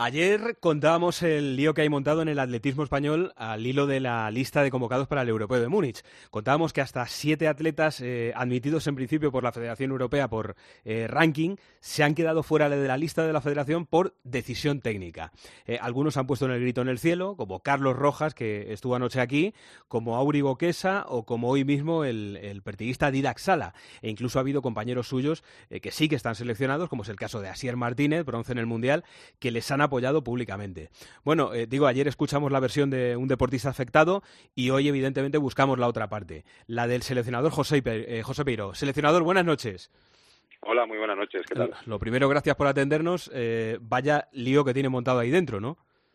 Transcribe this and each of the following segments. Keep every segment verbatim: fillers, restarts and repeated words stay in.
Ayer contábamos el lío que hay montado en el atletismo español al hilo de la lista de convocados para el Europeo de Múnich. Contábamos que hasta siete atletas eh, admitidos en principio por la Federación Europea por eh, ranking se han quedado fuera de la lista de la Federación por decisión técnica. Eh, algunos han puesto en el grito en el cielo, como Carlos Rojas, que estuvo anoche aquí, como Auri Boquesa o como hoy mismo el, el pertiguista Dídac Sala. E incluso ha habido compañeros suyos eh, que sí que están seleccionados, como es el caso de Asier Martínez, bronce en el Mundial, que les han apoyado públicamente. Bueno, eh, digo, ayer escuchamos la versión de un deportista afectado y hoy evidentemente buscamos la otra parte, la del seleccionador José, eh, José Peiro. Seleccionador, buenas noches. Hola, muy buenas noches, ¿qué tal? Lo primero, gracias por atendernos. Eh, vaya lío que tiene montado ahí dentro, ¿no?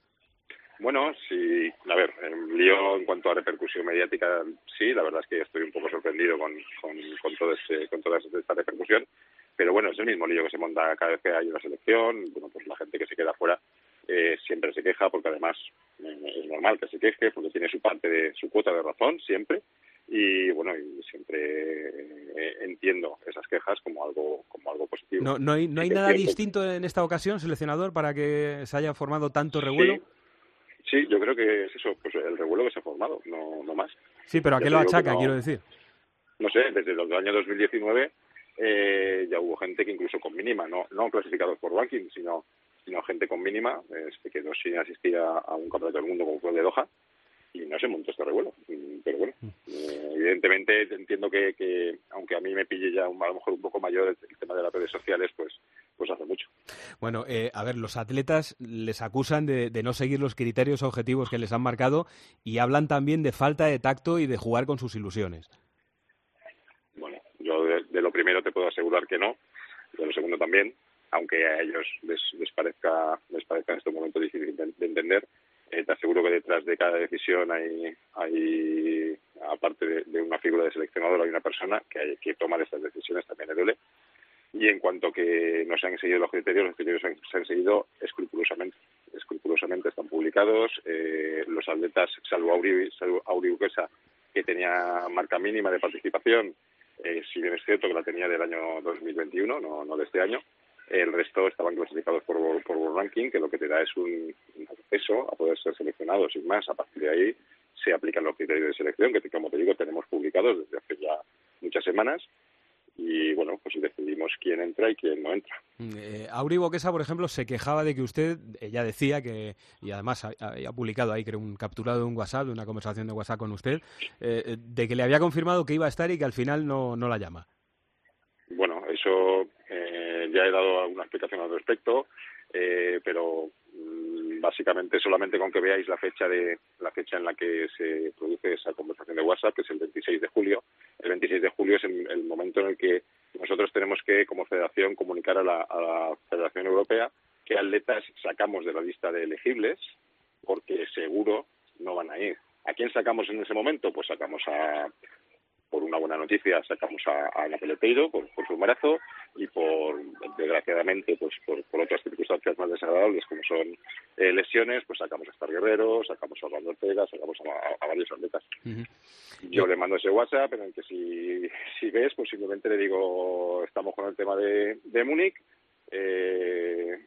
Bueno, sí, a ver, el lío en cuanto a repercusión mediática, sí, la verdad es que estoy un poco sorprendido con, con, con, todo este, con toda esta repercusión, pero bueno, es el mismo lío que se monta cada vez que hay una selección. Bueno, pues la gente que se queda fuera eh, siempre se queja, porque además eh, es normal que se queje, porque tiene su parte de su cuota de razón siempre, y bueno, y siempre eh, entiendo esas quejas como algo como algo positivo. No, no hay, no hay nada distinto en esta ocasión, seleccionador, para que se haya formado tanto revuelo. Sí. Sí, yo creo que es eso, pues el revuelo que se ha formado, no, no más. Sí, pero ¿a qué lo achaca, no, quiero decir? No sé, desde el año dos mil diecinueve eh, ya hubo gente que incluso con mínima, no no clasificados por ranking, sino sino gente con mínima, eh, se quedó sin asistir a, a un campeonato del mundo como fue el de Doha, y no se montó este revuelo. Pero bueno, eh, evidentemente entiendo que, que, aunque a mí me pille ya un, a lo mejor un poco mayor el, el tema de las redes sociales, pues pues hace mucho. Bueno, eh, a ver, los atletas les acusan de, de no seguir los criterios objetivos que les han marcado y hablan también de falta de tacto y de jugar con sus ilusiones. Bueno, yo de, de lo primero te puedo asegurar que no, de lo segundo también, aunque a ellos les, les parezca les parezca en este momento difícil de, de entender. Eh, te aseguro que detrás de cada decisión hay, hay aparte de, de una figura de seleccionador, hay una persona que, hay, que toma estas decisiones, también le duele. Y en cuanto que no se han seguido los criterios, los criterios se han, se han seguido escrupulosamente. Escrupulosamente están publicados. Eh, los atletas, salvo Auri, salvo Auri Boquesa, que tenía marca mínima de participación, eh, si bien es cierto que la tenía del año dos mil veintiuno, no, no de este año, el resto estaban clasificados por, por World Ranking, que lo que te da es un, un acceso a poder ser seleccionado sin más. A partir de ahí se aplican los criterios de selección, que como te digo tenemos publicados desde hace ya muchas semanas. Y bueno, pues decidimos quién entra y quién no entra. Eh, Auri Boquesa, por ejemplo, se quejaba de que usted, ella decía que, y además ha, ha publicado ahí, creo, un capturado de un WhatsApp, de una conversación de WhatsApp con usted, eh, de que le había confirmado que iba a estar y que al final no, no la llama. Bueno, eso eh, ya he dado alguna explicación al respecto, eh, pero mmm, básicamente solamente con que veáis la fecha de la fecha en la que se produce esa conversación de WhatsApp, que es el veintiséis de julio. El veintiséis de julio es el, el momento en el que nosotros tenemos que, como federación, comunicar a la, a la Federación Europea qué atletas sacamos de la lista de elegibles, porque seguro no van a ir. ¿A quién sacamos en ese momento? Pues sacamos a... Por una buena noticia sacamos a, a Ana Peleteiro por, por su embarazo, y por desgraciadamente pues por, por otras circunstancias más desagradables como son eh, lesiones, pues sacamos a Star Guerrero, sacamos a Orlando Ortega, sacamos a, a, a varios atletas. Uh-huh. Yo le mando ese WhatsApp en el que si, si ves, pues simplemente le digo, estamos con el tema de, de Múnich, eh,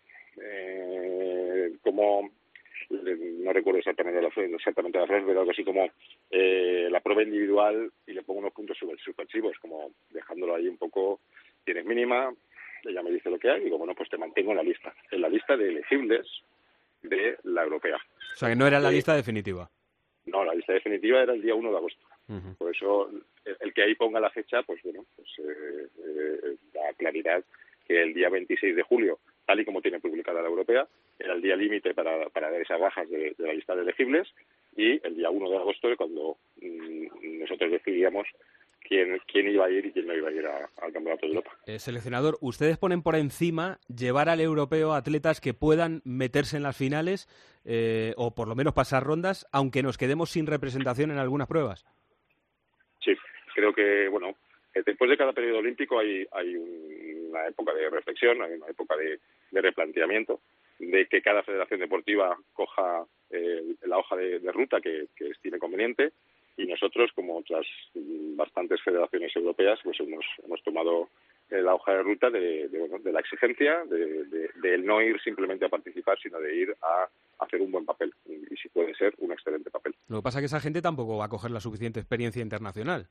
eh, como no recuerdo exactamente la exactamente la frase, pero algo así como eh, la prueba individual, y le pongo unos puntos suspensivos, como dejándolo ahí un poco, tienes mínima, ella me dice lo que hay, y digo, bueno, pues te mantengo en la lista, en la lista de elegibles de la europea. O sea, que no era la eh, lista definitiva. No, la lista definitiva era el día uno de agosto. Uh-huh. Por eso, el, el que ahí ponga la fecha, pues bueno, pues eh, eh, da claridad que el día veintiséis de julio, tal y como tiene publicada la europea, era el día límite para, para dar esas bajas de, de la lista de elegibles, y el día uno de agosto es cuando mmm, nosotros decidíamos quién, quién iba a ir y quién no iba a ir a, al Campeonato de Europa. Eh, seleccionador, ustedes ponen por encima llevar al europeo atletas que puedan meterse en las finales eh, o por lo menos pasar rondas, aunque nos quedemos sin representación en algunas pruebas. Sí, creo que, bueno, después de cada periodo olímpico hay, hay una época de reflexión, hay una época de, de replanteamiento, de que cada federación deportiva coja eh, la hoja de, de ruta que, que estime conveniente, y nosotros, como otras bastantes federaciones europeas, pues hemos, hemos tomado eh, la hoja de ruta de, de, bueno, de la exigencia, de, de, de no ir simplemente a participar, sino de ir a hacer un buen papel y, y si puede ser, un excelente papel. Lo que pasa es que esa gente tampoco va a coger la suficiente experiencia internacional.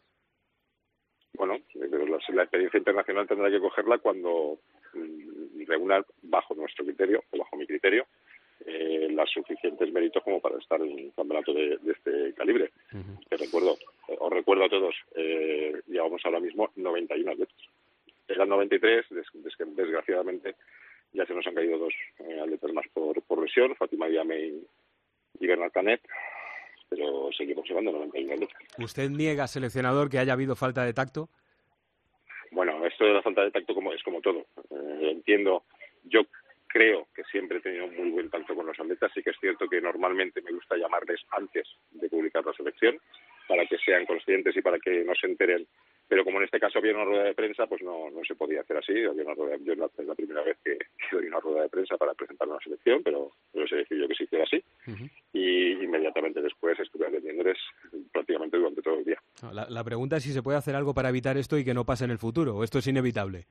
Bueno, pero la, la experiencia internacional tendrá que cogerla cuando mmm, reúna, bajo nuestro criterio, o bajo mi criterio, eh, los suficientes méritos como para estar en un campeonato de, de este calibre. Uh-huh. Te recuerdo, eh, os recuerdo a todos, eh, llevamos ahora mismo noventa y uno atletas. Eran noventa y tres, des, des, desgraciadamente ya se nos han caído dos eh, atletas más por, por lesión, Fátima Diame y, y Bernard Canet, pero seguimos llevando noventa y uno atletas. ¿Usted niega, seleccionador, que haya habido falta de tacto? Bueno, esto de la falta de tacto como es como todo. Eh, entiendo, yo creo que siempre he tenido muy buen tacto con los atletas. Sí que es cierto que normalmente me gusta llamarles antes de publicar la selección para que sean conscientes y para que no se enteren. Pero como en este caso había una rueda de prensa, pues no no se podía hacer así. Había una rueda, yo es la primera vez que, que doy una rueda de prensa para presentar una selección, pero, pero se decidió que se hiciera así. Uh-huh. Y inmediatamente después estuve atendiéndoles prácticamente durante todo el día. La, la pregunta es si se puede hacer algo para evitar esto y que no pase en el futuro, o esto es inevitable.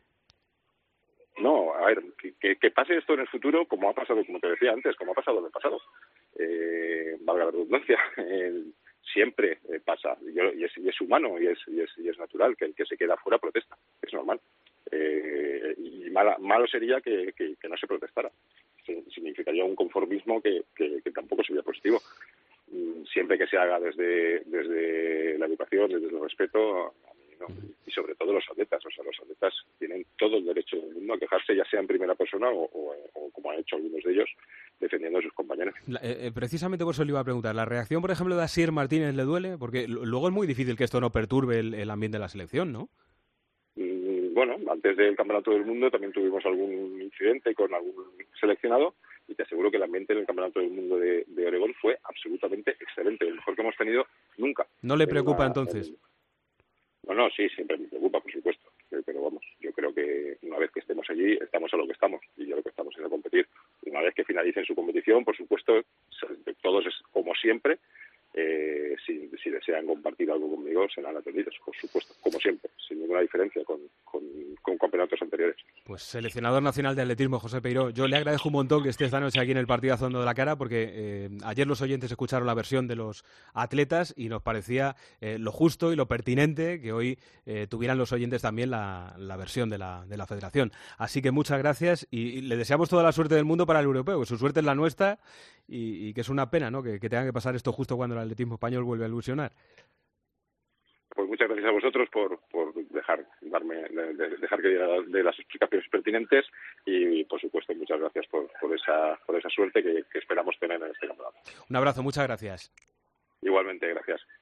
No, a ver, que, que, que pase esto en el futuro, como ha pasado, como te decía antes, como ha pasado en el pasado. Eh, valga la redundancia, eh, siempre eh, pasa, y, y, es, y es humano y es, y, es, y es natural que el que se queda fuera protesta, es normal. Eh, y mala, malo sería que, que, que no se protestara. Significaría un conformismo que, que, que tampoco sería positivo. Siempre que se haga desde, desde la educación, desde el respeto, a mí no. Y sobre todo los atletas. O sea, los atletas tienen todo el derecho del mundo a quejarse, ya sea en primera persona o, o, o como han hecho algunos de ellos, defendiendo a sus compañeros. La, eh, precisamente por eso le iba a preguntar. ¿La reacción, por ejemplo, de Asier Martínez le duele? Porque luego es muy difícil que esto no perturbe el, el ambiente de la selección, ¿no? Mm, bueno, antes del Campeonato del Mundo también tuvimos algún incidente con algún seleccionado y te aseguro que el ambiente en el Campeonato del Mundo de, de Oregón fue absolutamente excelente, el mejor que hemos tenido nunca. ¿No le preocupa una, entonces? En... No, no, sí, siempre me preocupa, por supuesto, pero vamos, yo creo que una vez que estemos allí, estamos a lo que estamos, y yo lo que estamos es a competir. Una vez que finalicen su competición, por supuesto, todos es como siempre, eh, si, si desean compartir algo conmigo, serán atendidos, por supuesto, como siempre, sin ninguna diferencia con, con, con campeonatos anteriores. Pues seleccionador nacional de atletismo, José Peiró, yo le agradezco un montón que esté esta noche aquí en el Partidazo Dando la Cara, porque eh, ayer los oyentes escucharon la versión de los atletas y nos parecía eh, lo justo y lo pertinente que hoy eh, tuvieran los oyentes también la, la versión de la, de la federación. Así que muchas gracias y, y le deseamos toda la suerte del mundo para el europeo, que su suerte es la nuestra y, y que es una pena, ¿no?, que, que tenga que pasar esto justo cuando el atletismo español vuelve a ilusionar. Pues muchas gracias a vosotros por, por dejar darme de, de, dejar que diera de las explicaciones pertinentes y, por supuesto, muchas gracias por, por esa por esa suerte que, que esperamos tener en este campeonato. Un abrazo, muchas gracias. Igualmente, gracias.